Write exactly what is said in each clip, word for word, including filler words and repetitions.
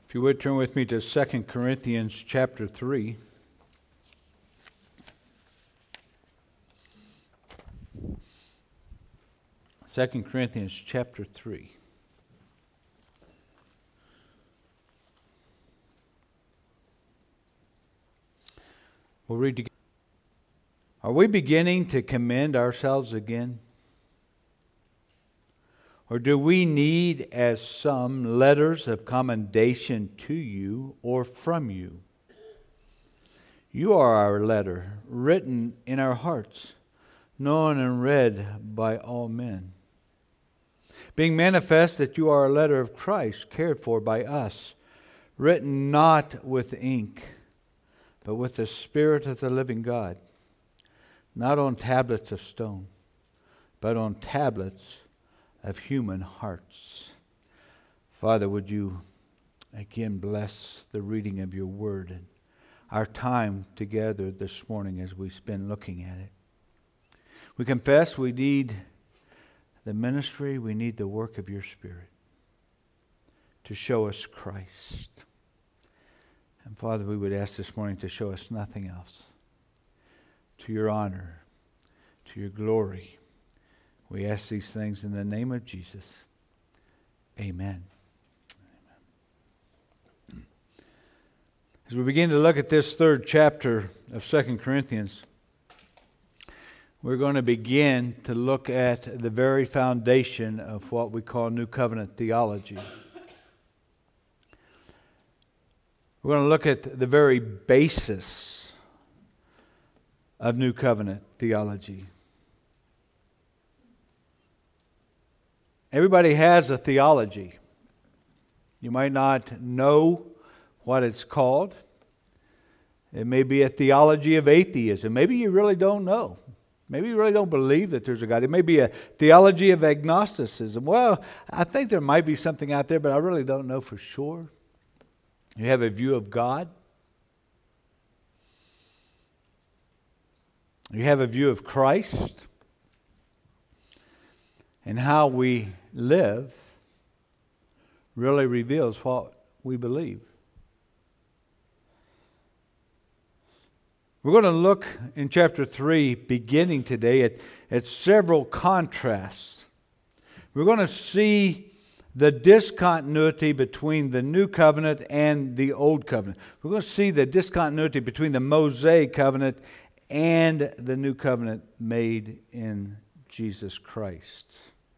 If you would turn with me to Second Corinthians chapter three. Second Corinthians chapter three. We'll read together. Are we beginning to commend ourselves again? Or do we need, as some, letters of commendation to you or from you? You are our letter, written in our hearts, known and read by all men. Being manifest that you are a letter of Christ, cared for by us, written not with ink, but with the Spirit of the living God, not on tablets of stone, but on tablets of human hearts. Father, would you again bless the reading of your word and our time together this morning as we spend looking at it. We confess we need the ministry, we need the work of your Spirit to show us Christ. And Father, we would ask this morning to show us nothing else. To your honor, to your glory. We ask these things in the name of Jesus. Amen. Amen. As we begin to look at this third chapter of Second Corinthians, we're going to begin to look at the very foundation of what we call New Covenant theology. We're going to look at the very basis of New Covenant theology. Everybody has a theology. You might not know what it's called. It may be a theology of atheism. Maybe you really don't know. Maybe you really don't believe that there's a God. It may be a theology of agnosticism. Well, I think there might be something out there, but I really don't know for sure. You have a view of God. You have a view of Christ. And how we live really reveals what we believe. We're going to look in chapter three, beginning today, at, at several contrasts. We're going to see the discontinuity between the New Covenant and the Old Covenant. We're going to see the discontinuity between the Mosaic Covenant and the New Covenant made in Jesus Christ.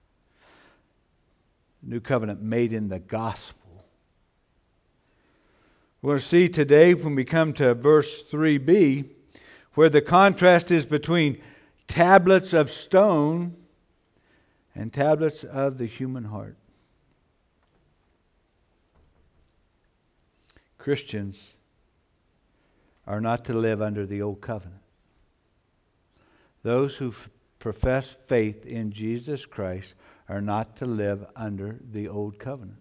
New Covenant made in the gospel. We're going to see today when we come to verse three b, where the contrast is between tablets of stone and tablets of the human heart. Christians are not to live under the old covenant. Those who f- profess faith in Jesus Christ are not to live under the old covenant.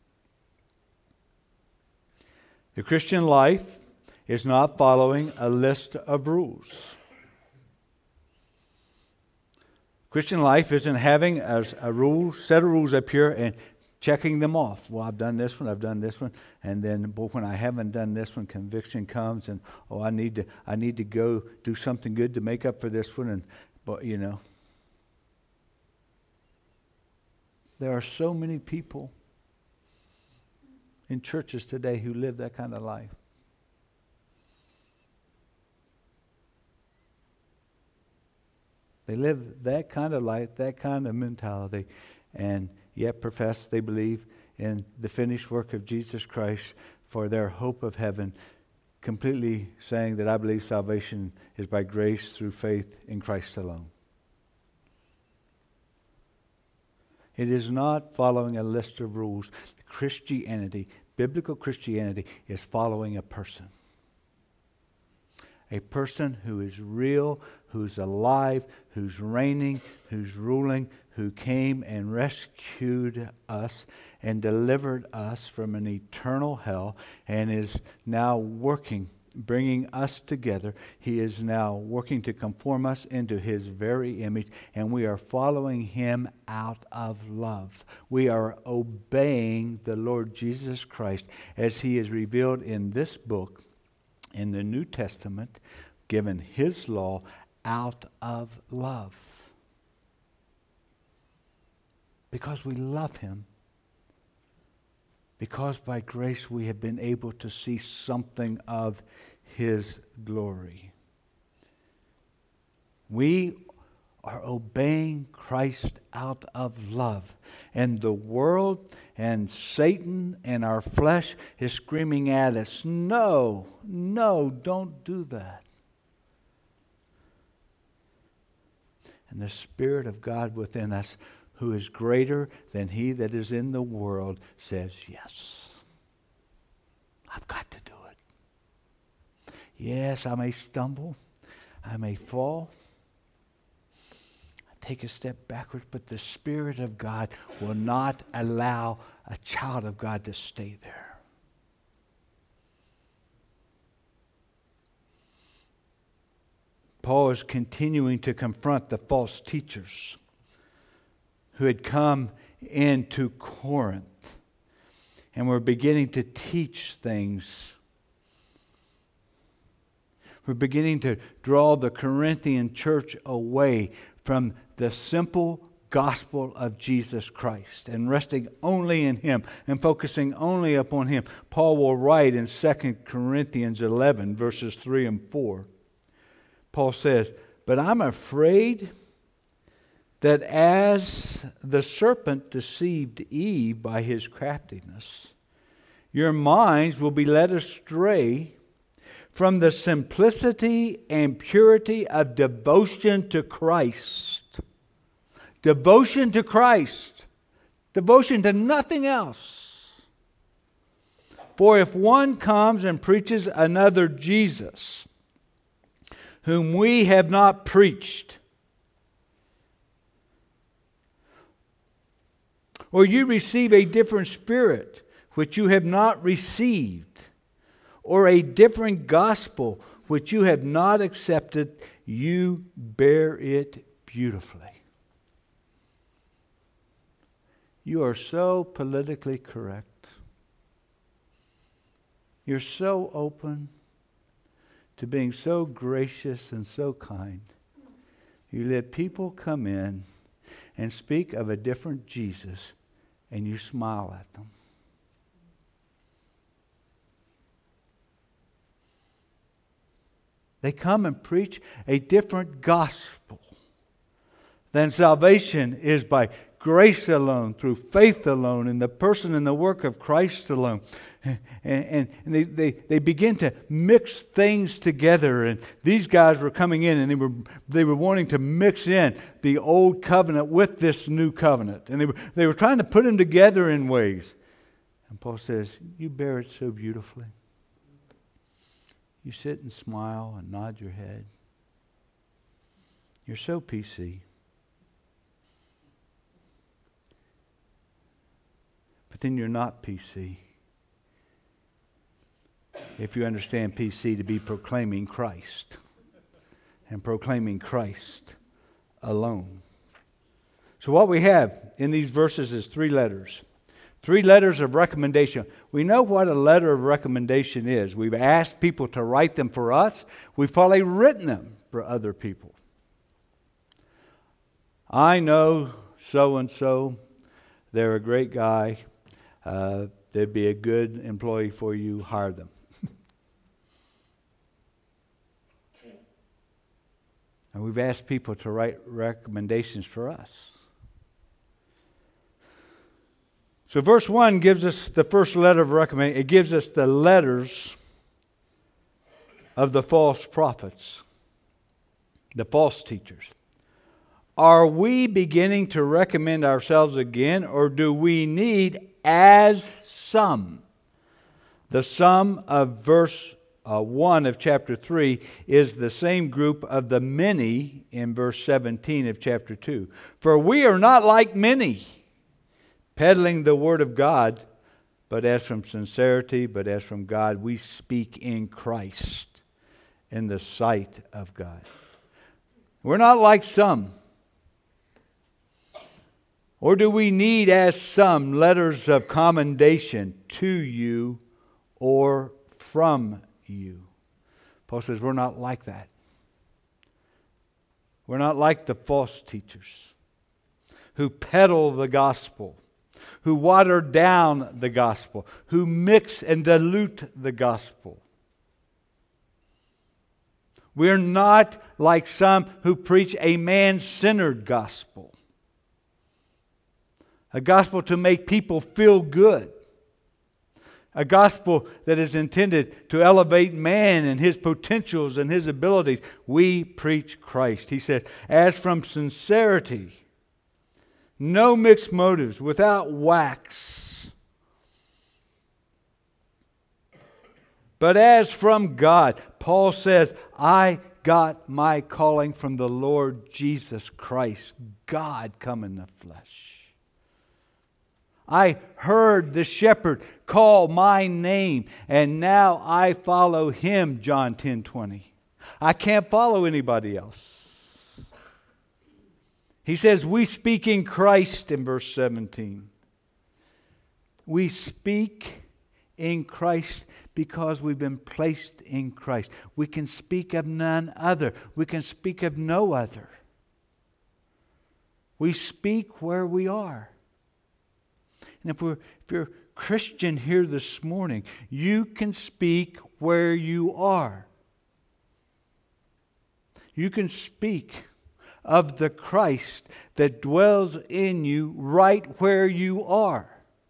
The Christian life is not following a list of rules. Christian life isn't having a, a rule, set of rules up here and checking them off. Well, I've done this one, I've done this one, and then but when I haven't done this one, conviction comes, and oh, I need to, I need to go do something good to make up for this one, and but you know. There are so many people in churches today who live that kind of life. They live that kind of life, that kind of mentality, and yet profess they believe in the finished work of Jesus Christ for their hope of heaven, completely saying that I believe salvation is by grace through faith in Christ alone. It is not following a list of rules. Christianity, biblical Christianity, is following a person. A person who is real, who's alive, who's reigning, who's ruling, who came and rescued us and delivered us from an eternal hell and is now working bringing us together. He is now working to conform us into His very image, and we are following Him out of love. We are obeying the Lord Jesus Christ as He is revealed in this book, in the New Testament, given His law out of love. Because we love Him. Because by grace we have been able to see something of His glory. We are obeying Christ out of love. And the world and Satan and our flesh is screaming at us, no, no, don't do that. And the Spirit of God within us, who is greater than he that is in the world, says, yes, I've got to do it. Yes, I may stumble, I may fall, I take a step backwards, but the Spirit of God will not allow a child of God to stay there. Paul is continuing to confront the false teachers who had come into Corinth and were beginning to teach things. We're beginning to draw the Corinthian church away from the simple gospel of Jesus Christ and resting only in Him and focusing only upon Him. Paul will write in Second Corinthians eleven, verses three and four. Paul says, "But I'm afraid that as the serpent deceived Eve by his craftiness, your minds will be led astray from the simplicity and purity of devotion to Christ." Devotion to Christ. Devotion to nothing else. "For if one comes and preaches another Jesus, whom we have not preached, or you receive a different spirit which you have not received, or a different gospel which you have not accepted, you bear it beautifully." You are so politically correct. You're so open to being so gracious and so kind. You let people come in and speak of a different Jesus, and you smile at them. They come and preach a different gospel than salvation is by grace alone, through faith alone, in the person and the work of Christ alone. And, and, and they, they, they begin to mix things together. And these guys were coming in and they were they were wanting to mix in the old covenant with this new covenant. And they were, they were trying to put them together in ways. And Paul says, you bear it so beautifully. You sit and smile and nod your head. You're so P C. But then you're not P C. If you understand P C to be proclaiming Christ. And proclaiming Christ alone. So what we have in these verses is three letters. Three letters of recommendation. We know what a letter of recommendation is. We've asked people to write them for us. We've probably written them for other people. I know so-and-so. They're a great guy. Uh, they'd be a good employee for you. Hire them. And we've asked people to write recommendations for us. So verse one gives us the first letter of recommendation. It gives us the letters of the false prophets, the false teachers. Are we beginning to recommend ourselves again, or do we need as some? The sum of verse uh, one of chapter three is the same group of the many in verse seventeen of chapter two. For we are not like many, peddling the word of God, but as from sincerity, but as from God, we speak in Christ, in the sight of God. We're not like some. Or do we need, as some, letters of commendation to you or from you? Paul says we're not like that. We're not like the false teachers who peddle the gospel, who water down the gospel, who mix and dilute the gospel. We're not like some who preach a man-centered gospel. A gospel to make people feel good. A gospel that is intended to elevate man and his potentials and his abilities. We preach Christ. He said, as from sincerity, no mixed motives, without wax. But as from God, Paul says, I got my calling from the Lord Jesus Christ. God come in the flesh. I heard the shepherd call my name, and now I follow him, John ten twenty. I can't follow anybody else. He says, we speak in Christ in verse seventeen. We speak in Christ because we've been placed in Christ. We can speak of none other. We can speak of no other. We speak where we are. And if, we're, if you're a Christian here this morning, you can speak where you are. You can speak of the Christ that dwells in you right where you are.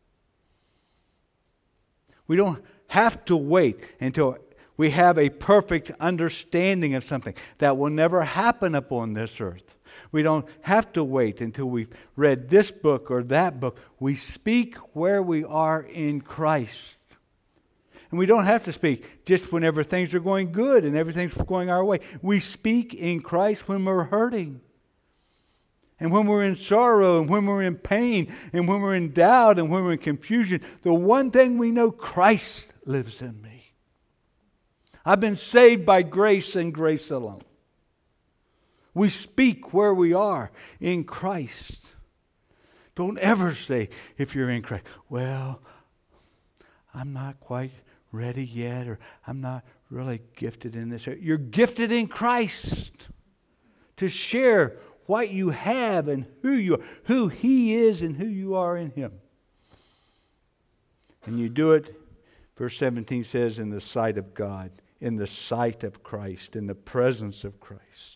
We don't have to wait until we have a perfect understanding of something that will never happen upon this earth. We don't have to wait until we've read this book or that book. We speak where we are in Christ. And we don't have to speak just whenever things are going good and everything's going our way. We speak in Christ when we're hurting. And when we're in sorrow, and when we're in pain, and when we're in doubt, and when we're in confusion. The one thing we know, Christ lives in me. I've been saved by grace and grace alone. We speak where we are in Christ. Don't ever say, if you're in Christ, well, I'm not quite ready yet, or I'm not really gifted in this area. You're gifted in Christ to share what you have and who you are, who He is and who you are in Him. And you do it, verse seventeen says, in the sight of God, in the sight of Christ, in the presence of Christ.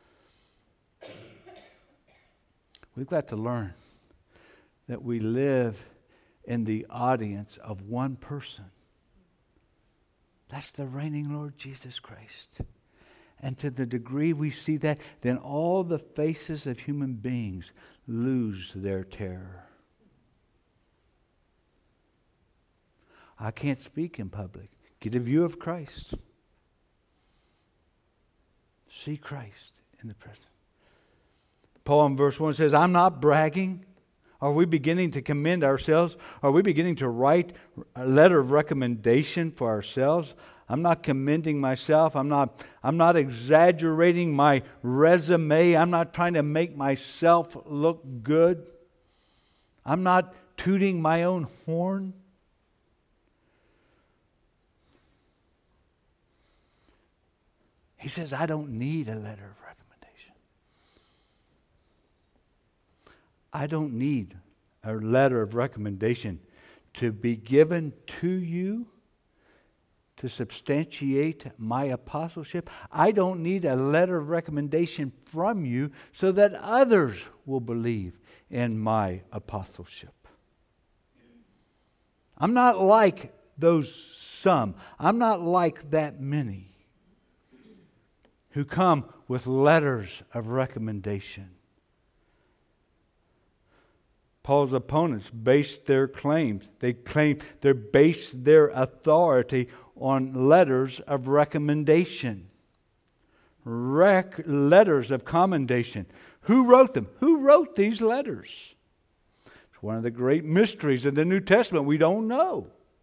We've got to learn that we live in the audience of one person. That's the reigning Lord Jesus Christ. And to the degree we see that, then all the faces of human beings lose their terror. I can't speak in public. Get a view of Christ. See Christ in the present. Paul in verse one says, I'm not bragging. Are we beginning to commend ourselves? Are we beginning to write a letter of recommendation for ourselves? I'm not commending myself. I'm not, I'm not exaggerating my resume. I'm not trying to make myself look good. I'm not tooting my own horn. He says, I don't need a letter of recommendation. I don't need a letter of recommendation to be given to you to substantiate my apostleship. I don't need a letter of recommendation from you so that others will believe in my apostleship. I'm not like those some. I'm not like that many who come with letters of recommendation. Paul's opponents based their claims. They claim they based their authority on letters of recommendation. Rec- letters of commendation. Who wrote them? Who wrote these letters? It's one of the great mysteries of the New Testament. We don't know.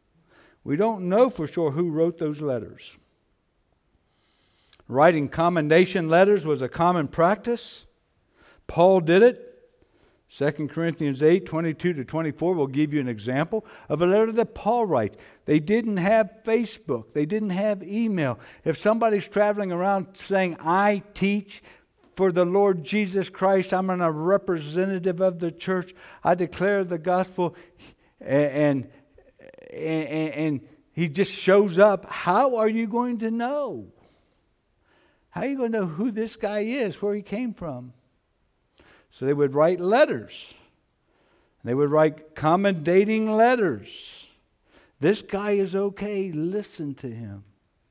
We don't know for sure who wrote those letters. Writing commendation letters was a common practice. Paul did it. Second Corinthians eight, twenty-two to twenty-four will give you an example of a letter that Paul writes. They didn't have Facebook. They didn't have email. If somebody's traveling around saying, I teach for the Lord Jesus Christ, I'm a representative of the church, I declare the gospel, and, and, and he just shows up, how are you going to know? How are you going to know who this guy is, where he came from? So they would write letters. They would write commendating letters. This guy is okay. Listen to him.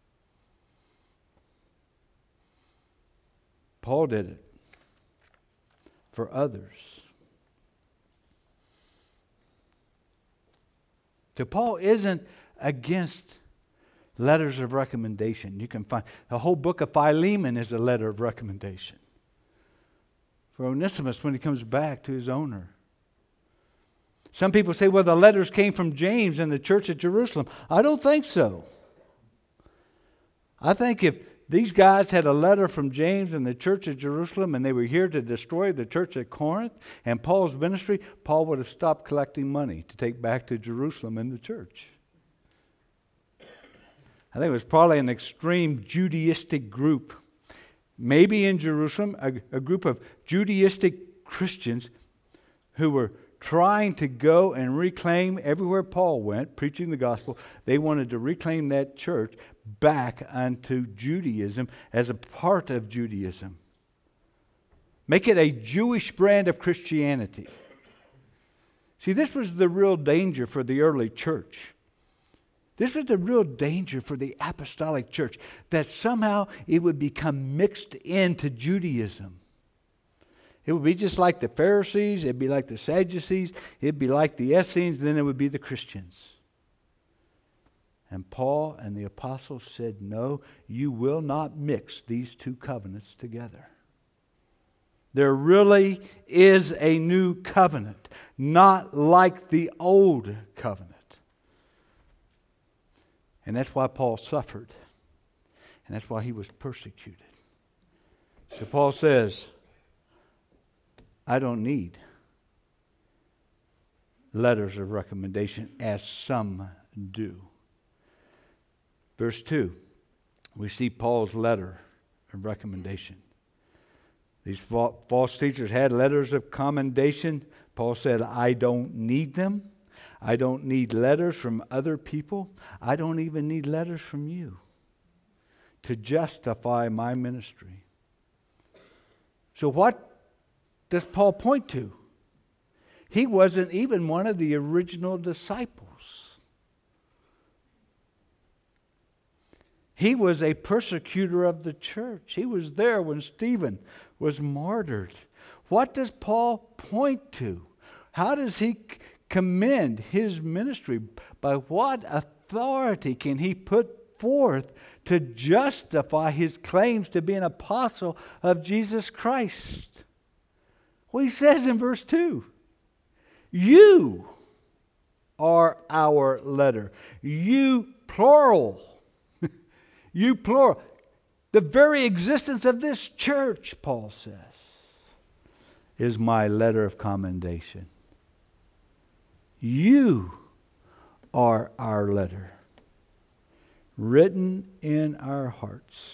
Paul did it for others. So Paul isn't against letters of recommendation. You can find the whole book of Philemon is a letter of recommendation for Onesimus when he comes back to his owner. Some people say, well, the letters came from James and the church at Jerusalem. I don't think so. I think if these guys had a letter from James and the church at Jerusalem and they were here to destroy the church at Corinth and Paul's ministry, Paul would have stopped collecting money to take back to Jerusalem and the church. I think it was probably an extreme Judaistic group. Maybe in Jerusalem, a, a group of Judaistic Christians who were trying to go and reclaim everywhere Paul went, preaching the gospel. They wanted to reclaim that church back unto Judaism as a part of Judaism. Make it a Jewish brand of Christianity. See, this was the real danger for the early church. This was the real danger for the apostolic church, that somehow it would become mixed into Judaism. It would be just like the Pharisees, it'd be like the Sadducees, it'd be like the Essenes, then it would be the Christians. And Paul and the apostles said, no, you will not mix these two covenants together. There really is a new covenant, not like the old covenant. And that's why Paul suffered. And that's why he was persecuted. So Paul says, I don't need letters of recommendation as some do. Verse two, we see Paul's letter of recommendation. These false teachers had letters of commendation. Paul said, I don't need them. I don't need letters from other people. I don't even need letters from you to justify my ministry. So what does Paul point to? He wasn't even one of the original disciples. He was a persecutor of the church. He was there when Stephen was martyred. What does Paul point to? How does he commend his ministry? By what authority can he put forth to justify his claims to be an apostle of Jesus Christ? Well, he says in verse two, you are our letter. You, plural. You, plural. The very existence of this church, Paul says, is my letter of commendation. You are our letter, written in our hearts,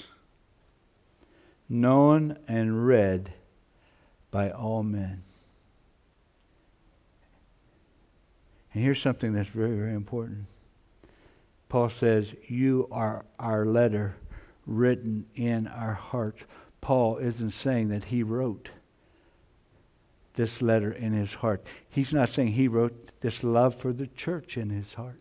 known and read by all men. And here's something that's very, very important. Paul says, you are our letter written in our hearts. Paul isn't saying that he wrote this letter in his heart. He's not saying he wrote this love for the church in his heart.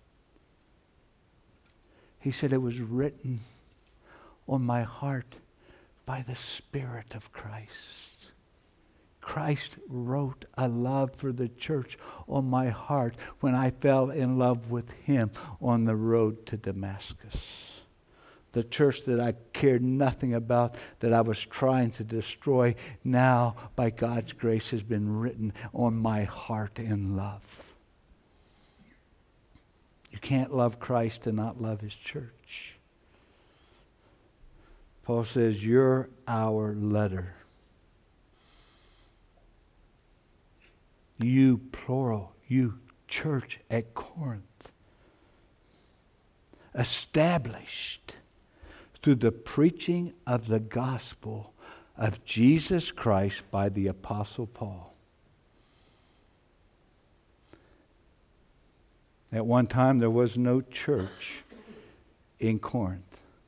He said it was written on my heart by the Spirit of Christ. Christ wrote a love for the church on my heart when I fell in love with him on the road to Damascus. The church that I cared nothing about, that I was trying to destroy, now by God's grace has been written on my heart in love. You You can't love Christ and not love His church. Paul says, you're our letter. You, plural, you church at Corinth, established through the preaching of the gospel of Jesus Christ by the Apostle Paul. At one time, there was no church in Corinth.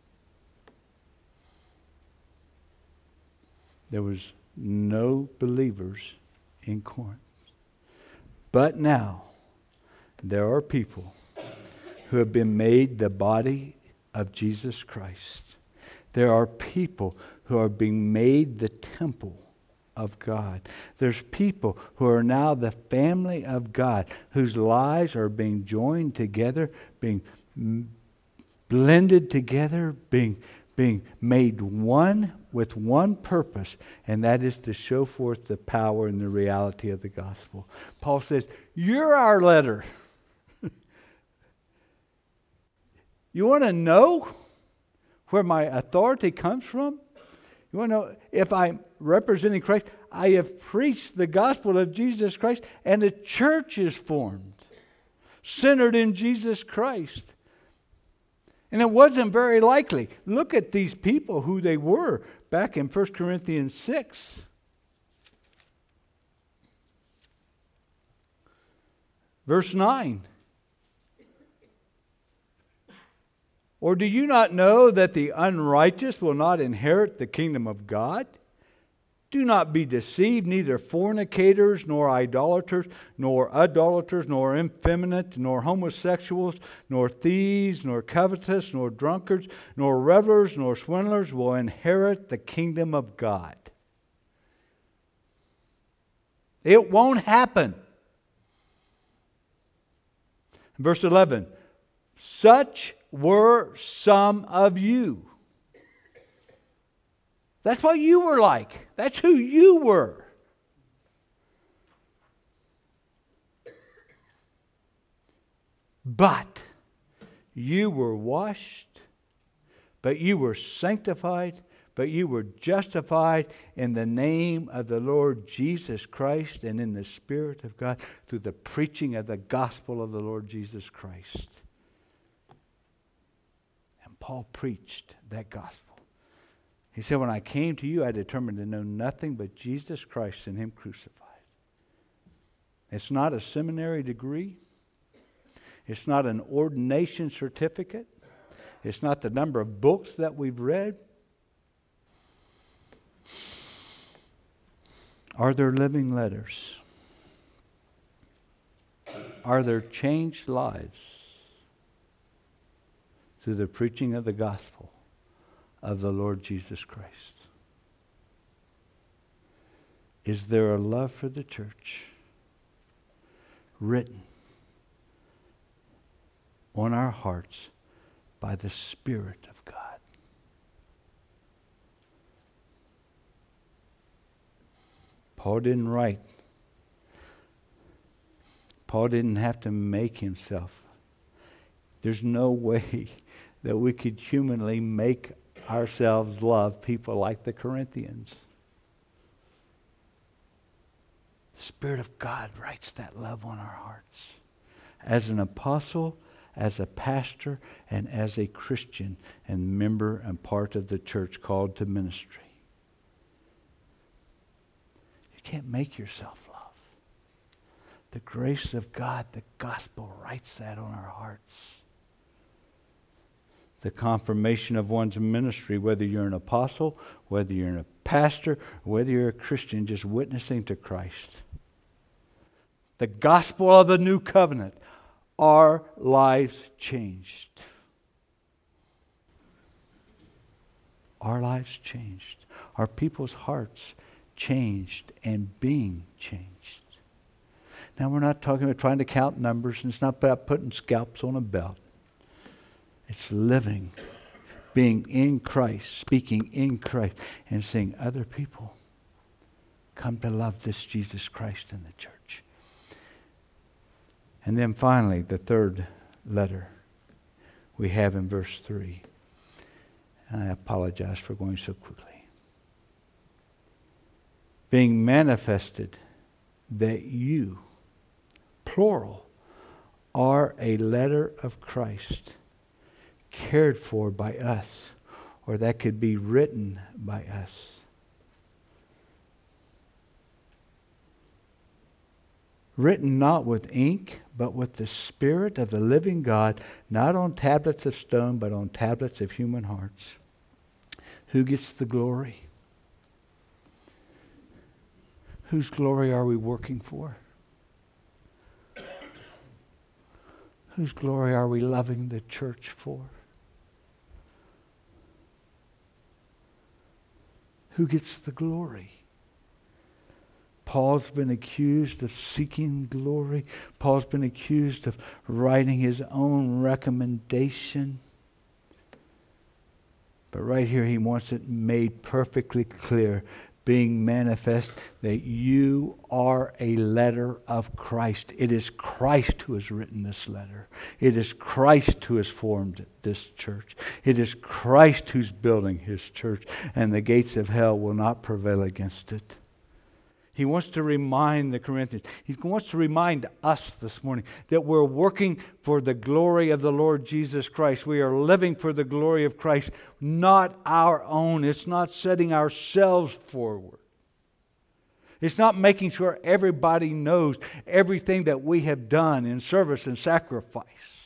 There was no believers in Corinth. But now, there are people who have been made the body of Jesus Christ. There are people who are being made the temple of God. There's people who are now the family of God, whose lives are being joined together, being blended together, being, being made one with one purpose, and that is to show forth the power and the reality of the gospel. Paul says, you're our letter. You want to know where my authority comes from? You want to know if I'm representing Christ? I have preached the gospel of Jesus Christ, and a church is formed, centered in Jesus Christ. And it wasn't very likely. Look at these people, who they were, back in First Corinthians six. Verse nine. Or do you not know that the unrighteous will not inherit the kingdom of God? Do not be deceived, neither fornicators, nor idolaters, nor idolaters, nor effeminate, nor homosexuals, nor thieves, nor covetous, nor drunkards, nor revelers, nor swindlers will inherit the kingdom of God. It won't happen. Verse eleven, such were some of you. That's what you were like. That's who you were. But you were washed, but you were sanctified, but you were justified in the name of the Lord Jesus Christ and in the Spirit of God through the preaching of the gospel of the Lord Jesus Christ. And Paul preached that gospel. He said, when I came to you, I determined to know nothing but Jesus Christ and Him crucified. It's not a seminary degree. It's not an ordination certificate. It's not the number of books that we've read. Are there living letters? Are there changed lives through the preaching of the gospel of the Lord Jesus Christ? Is there a love for the church written on our hearts by the Spirit of God? Paul didn't write. Paul didn't have to make himself. There's no way that we could humanly make ourselves love people like the Corinthians. The Spirit of God writes that love on our hearts. As an apostle, as a pastor, and as a Christian and member and part of the church called to ministry. You can't make yourself love. The grace of God, the gospel, writes that on our hearts. The confirmation of one's ministry, whether you're an apostle, whether you're a pastor, whether you're a Christian, just witnessing to Christ. The gospel of the new covenant. Our lives changed. Our lives changed. Our people's hearts changed and being changed. Now we're not talking about trying to count numbers, and it's not about putting scalps on a belt. It's living, being in Christ, speaking in Christ, and seeing other people come to love this Jesus Christ in the church. And then finally, the third letter we have in verse three. And I apologize for going so quickly. Being manifested that you, plural, are a letter of Christ, cared for by us, or that could be written by us. Written not with ink, but with the Spirit of the living God, not on tablets of stone, but on tablets of human hearts. Who gets the glory? Whose glory are we working for? Whose glory are we loving the church for? Who gets the glory? Paul's been accused of seeking glory. Paul's been accused of writing his own recommendation. But right here he wants it made perfectly clear, being manifest that you are a letter of Christ. It is Christ who has written this letter. It is Christ who has formed this church. It is Christ who's building his church, and the gates of hell will not prevail against it. He wants to remind the Corinthians, he wants to remind us this morning that we're working for the glory of the Lord Jesus Christ. We are living for the glory of Christ, not our own. It's not setting ourselves forward. It's not making sure everybody knows everything that we have done in service and sacrifice.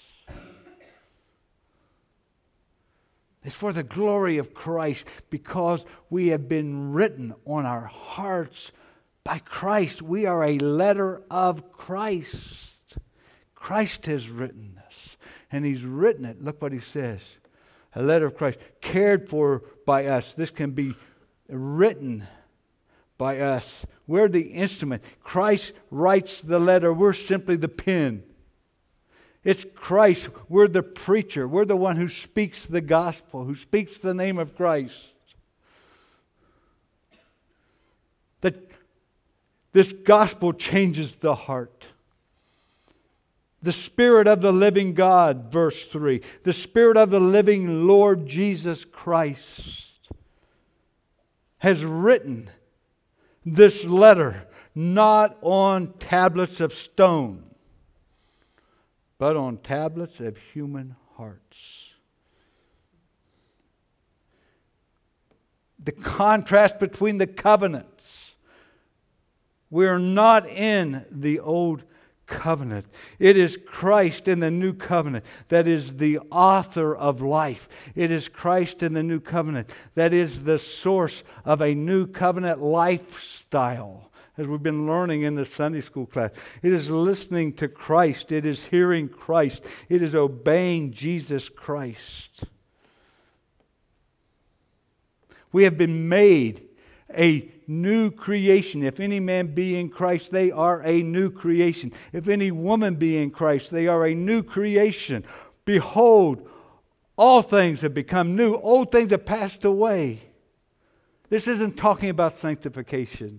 It's for the glory of Christ, because we have been written on our hearts by Christ. We are a letter of Christ. Christ has written this. And he's written it. Look what he says. A letter of Christ, cared for by us. This can be written by us. We're the instrument. Christ writes the letter. We're simply the pen. It's Christ. We're the preacher. We're the one who speaks the gospel, who speaks the name of Christ. The This gospel changes the heart. The Spirit of the living God, verse three. The Spirit of the living Lord Jesus Christ has written this letter not on tablets of stone, but on tablets of human hearts. The contrast between the covenants. We're not in the old covenant. It is Christ in the new covenant that is the author of life. It is Christ in the new covenant that is the source of a new covenant lifestyle, as we've been learning in the Sunday school class. It is listening to Christ. It is hearing Christ. It is obeying Jesus Christ. We have been made a new creation. If any man be in Christ, they are a new creation. If any woman be in Christ, they are a new creation. Behold, all things have become new. Old things have passed away. This isn't talking about sanctification.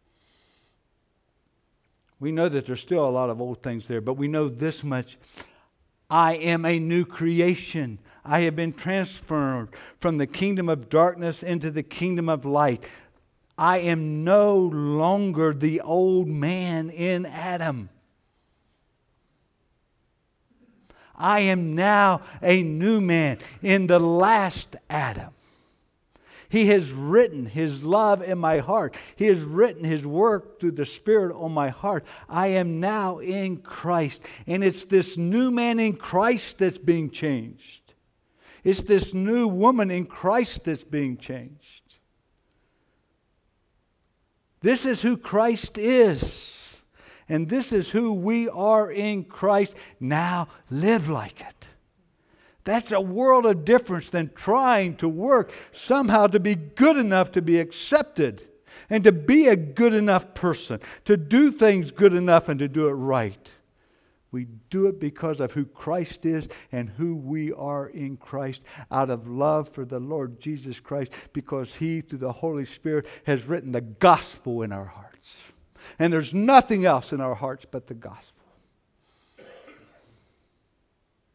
We know that there's still a lot of old things there, but we know this much. I am a new creation. I have been transferred from the kingdom of darkness into the kingdom of light. I am no longer the old man in Adam. I am now a new man in the last Adam. He has written His love in my heart. He has written His work through the Spirit on my heart. I am now in Christ. And it's this new man in Christ that's being changed. It's this new woman in Christ that's being changed. This is who Christ is. And this is who we are in Christ. Now live like it. That's a world of difference than trying to work somehow to be good enough to be accepted. And to be a good enough person. To do things good enough and to do it right. We do it because of who Christ is and who we are in Christ, out of love for the Lord Jesus Christ, because He, through the Holy Spirit, has written the gospel in our hearts. And there's nothing else in our hearts but the gospel.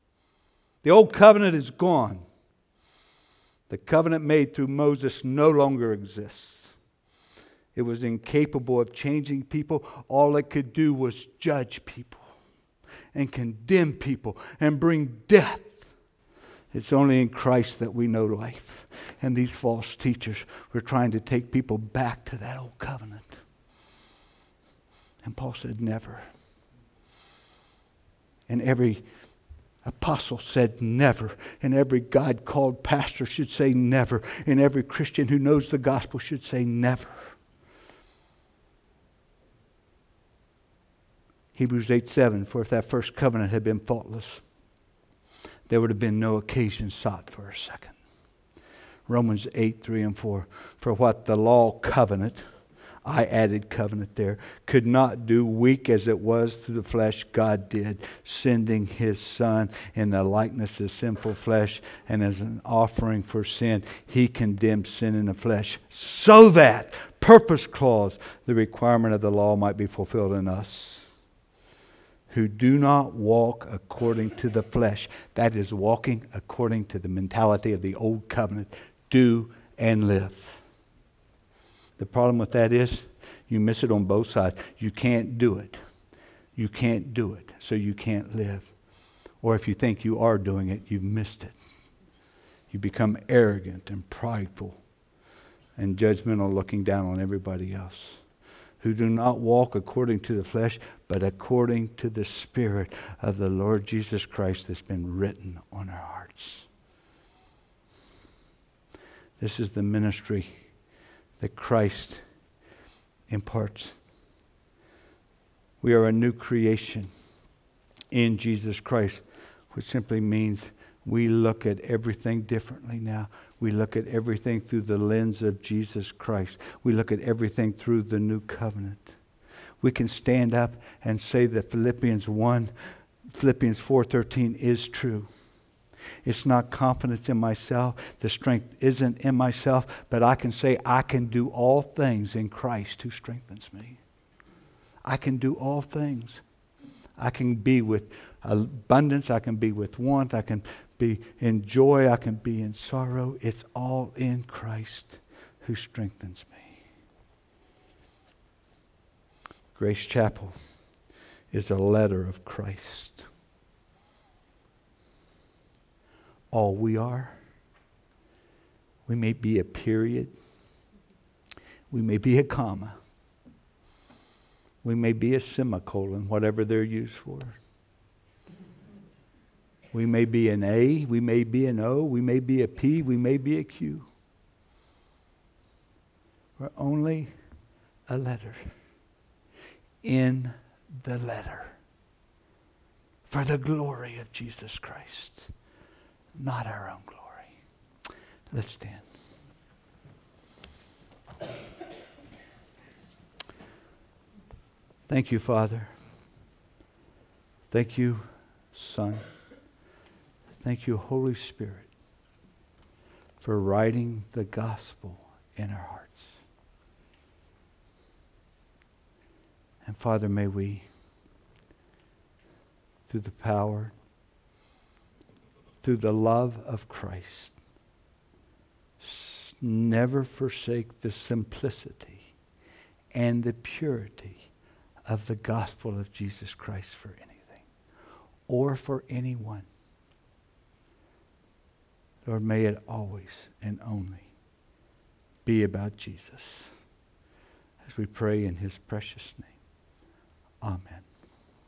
The old covenant is gone. The covenant made through Moses no longer exists. It was incapable of changing people. All it could do was judge people and condemn people and bring death. It's only in Christ that we know life. And these false teachers were trying to take people back to that old covenant. And Paul said, never. And every apostle said never. And every God-called pastor should say never. And every Christian who knows the gospel should say never. Hebrews eight seven, for if that first covenant had been faultless, there would have been no occasion sought for a second. Romans eight three and four, for what the law covenant, I added covenant there, could not do, weak as it was through the flesh, God did, sending His Son in the likeness of sinful flesh, and as an offering for sin, He condemned sin in the flesh, so that, purpose clause, the requirement of the law might be fulfilled in us, who do not walk according to the flesh. That is walking according to the mentality of the old covenant. Do and live. The problem with that is you miss it on both sides. You can't do it. You can't do it, so you can't live. Or if you think you are doing it, you've missed it. You become arrogant and prideful and judgmental, looking down on everybody else. Who do not walk according to the flesh, but according to the Spirit of the Lord Jesus Christ that's been written on our hearts. This is the ministry that Christ imparts. We are a new creation in Jesus Christ, which simply means we look at everything differently now. We look at everything through the lens of Jesus Christ. We look at everything through the new covenant. We can stand up and say that Philippians one, Philippians four thirteen is true. It's not confidence in myself. The strength isn't in myself, but I can say I can do all things in Christ who strengthens me. I can do all things. I can be with abundance. I can be with want. I can be in joy. I can be in sorrow. It's all in Christ who strengthens me. Grace Chapel is a letter of Christ. All we are. We may be a period. We may be a comma. We may be a semicolon, whatever they're used for. We may be an A, we may be an O, we may be a P, we may be a Q. We're only a letter in the letter for the glory of Jesus Christ, not our own glory. Let's stand. Thank you, Father. Thank you, Son. Thank you, Holy Spirit, for writing the gospel in our hearts. And Father, may we, through the power, through the love of Christ, never forsake the simplicity and the purity of the gospel of Jesus Christ for anything or for anyone. Lord, may it always and only be about Jesus. As we pray in His precious name. Amen.